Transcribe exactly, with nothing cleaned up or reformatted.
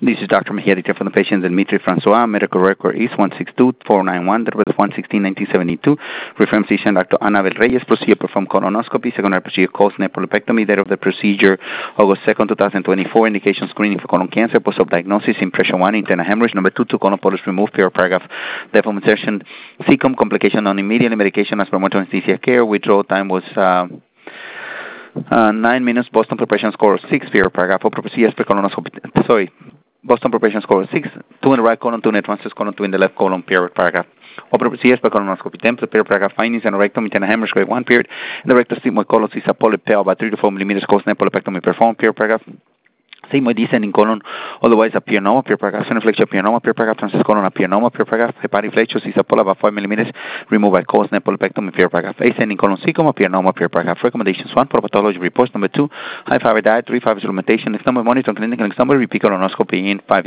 This is Doctor Mejia, detail for the patient Dmitry Francois. Medical record is one six two four nine one, that was one sixteen nineteen seventy-two. Referring physician Doctor Annabel Reyes. Procedure performed colonoscopy. Secondary procedure caused nephrolepectomy. Date of the procedure August second, twenty twenty-four. Indication screening for colon cancer. Post-op diagnosis. Impression one, internal hemorrhage. Number two, two colon polyps removed. Per paragraph. Deformation. C C O M complication on immediately medication as per motor anesthesia care. Withdrawal time was uh, uh, nine minutes. Boston preparation score six. Per paragraph. Open procedure per colonoscopy. Sorry. Boston preparation score six, two in the right colon, two in the transverse colon, two in the left colon, period, paragraph. Open procedures per colonoscopy, template, period, paragraph, findings, and rectum, internal hemorrhage, grade one, period. And the rectal sigmoid colon is a polyp tail about three to four millimeters, caused nephrolepectomy performed, period, paragraph. Sigmoid descending colon, otherwise a pianoma, period, paragraph. Sonoflexia pianoma, period, paragraph. Transverse colon, a pianoma, period, paragraph. Hepatic flexure is a polyp about five millimeters, removed by caused nephrolepectomy, period, paragraph. Ascending colon, C C O M, pianoma, period, paragraph. Recommendations: one, for pathology reports. Number two, high fiber diet. Three, fiber supplementation. Next number, monitor clinical. Next number, repeat colonoscopy in five